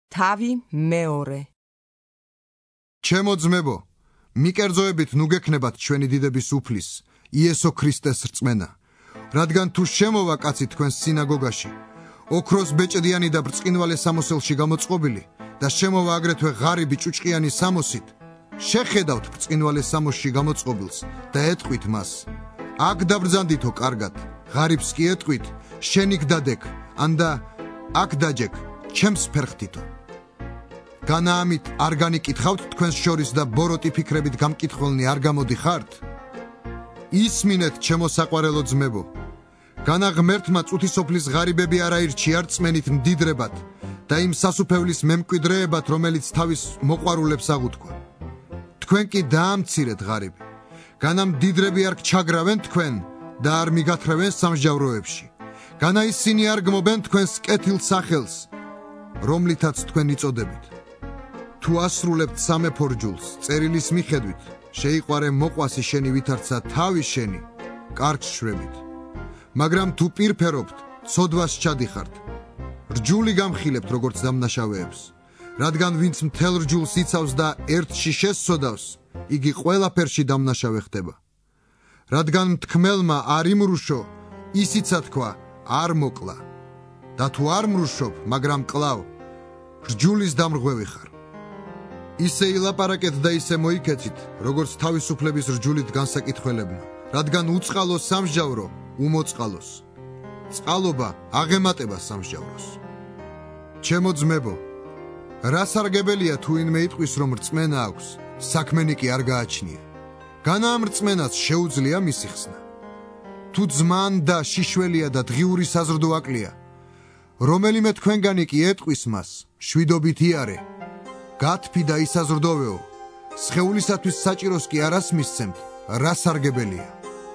თავი მეორე. ჩემო ძმებო, მიკერძოებით ნუ გექნებათ ჩვენი დიდების უფლის, იესო ქრისტეს რწმენა, რადგან თუ შემოვა კაცი თქვენს სინაგოგაში, ოქროს ბეჭდიანი და ბრწყინვალე სამოსელში გამოწყობილი და შემოვა აგრეთვე ღარიბი ჭუჭყიანი სამოსით, შეხედავთ ბრწყინვალე სამოსში გამოწყობილს და ეტყვით მას: აქ დაბრძანდითო კარგად, ღარიბს კი ეტყვით: შენი გდადეკ, ანდა აქ დაჯეკ, ჩემს ფერხთითო. განა ამით არ განიკითხავთ თქვენს შორის და ბოროტი ფიქრებით გამკითხველნი არ გამოდიხართ? ისმინეთ, ჩემო საყვარელო ძმებო, განა ღმერთმა წუთისოფლის ღარიბები არ აირჩია რწმენით მდიდრებად და იმ სასუფევლის მემკვიდრეებად, რომელიც თავის მოყვარულებს აღუთქვა. თქვენ კი დაამცირეთ ღარიბი, განა მდიდრები არ გჩაგრავენ თქვენ და არ მიგათრევენ სამსჯავროებში, განა ისინი არ გმობენ თქვენს კეთილ სახელს, რომლითაც თქვენ იწოდებით. თუ ასრულებთ სამეფო რჯულს, წერილის მიხედვით, შეიყვარე მოყვასი შენი ვითარცა თავი შენი, კარგს შვრებით. მაგრამ თუ პირფერობთ, ცოდვას ჩადიხართ. რჯული გამხილებთ როგორც დამნაშავეებს, რადგან ვინც მთელ რჯულს იცავს და ერთში შესწოდავს, იგი ყველაფერში დამნაშავე ხდება. რადგან მთქმელმა არ იმრუშო, ისიცა თქვა, არ მოკლა. და თუ არ მრუშობ, მაგრამ კლავ, რჯულის დამრღვევი ხარ. ისე ილაპარაკეთ და ისე მოიქეცით, როგორც თავისუფლების რჯულით განსაკითხველებმა, რადგან უწყალოს სამსჯავრო უმოწყალოს, წყალობა აღემატება სამსჯავროს. ჩემო ძმებო, რა სარგებელია თუ ვინმე იტყვის, რომ რწმენა აქვს, საქმენი კი არ გააჩნია. განა ამ რწმენას შეუძლია მისი ხსნა. თუ ძმან და შიშველია და დღიური საზრდო აკლია, რომელიმე თქვენგანი კი ეტყვის მას, შვიდობით იარე, გათფი და ისაზრდოვეო, სხეულისათვის საჭიროს კი არას მისცემთ, რა სარგებელია.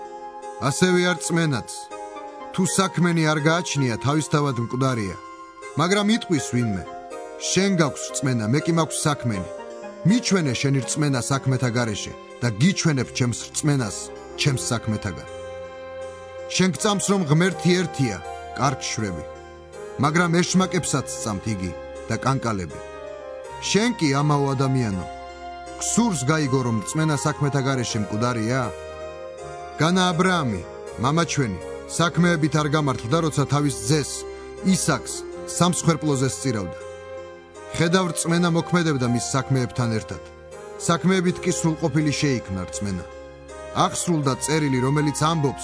ასევე არ რწმენაც, თუ საქმენი არ გააჩნია, თავისთავად მკვდარია, მაგრამ იტყვის ვინმე: შენ გაქვს რწმენა, მე კი მაქვს საქმენი, მიჩვენე შენი რწმენა საქმეთა გარეშე და გიჩვენებ ჩემს რწმენას ჩემს საქმეთაგან. შენ გწამს, რომ ღმერთი ერთია, კარგს შვრები, მაგრამ ეშმაკებსაც სწამთ იგი და კანკალები. შენ კი, ამაო ადამიანო, გსურს გაიგო, რომ რწმენა საქმეთა გარეშე მკვდარია? განა აბრაამი, მამა ჩვენი, საქმეებით არ გამართლდა, როცა თავის ძეს, ისაკს, სამსხვერპლოზე სწირავდა. ხედავ, რწმენა მოქმედებდა მის საქმეებთან ერთად. საქმეებით კი სრულყოფილი შეიქმნა რწმენა. აღსრულდა წერილი, რომელიც ამბობს: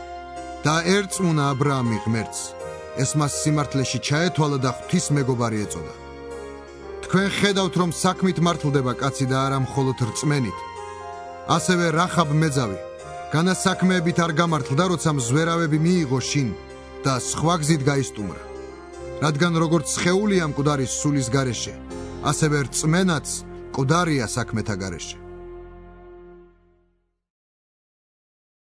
და ერწმუნა აბრაამი ღმერთს, ეს მას სიმართლეში ჩაეთვალა და ღვთის მეგობარი ეწოდა. თქვენ ხედავთ, რომ საქმით მართლდება კაცი და არა მხოლოდ რწმენით. ასევე რახაბ მეძავი, განა საქმეებით არ გამართლდა, როცა მზვერავები მიიღო შინ და სხვა გზით გაისტუმრა. რადგან როგორც სხეულია მკვდარი სულის გარეშე, ასევე რწმენაც მკვდარია საქმეთა გარეშე.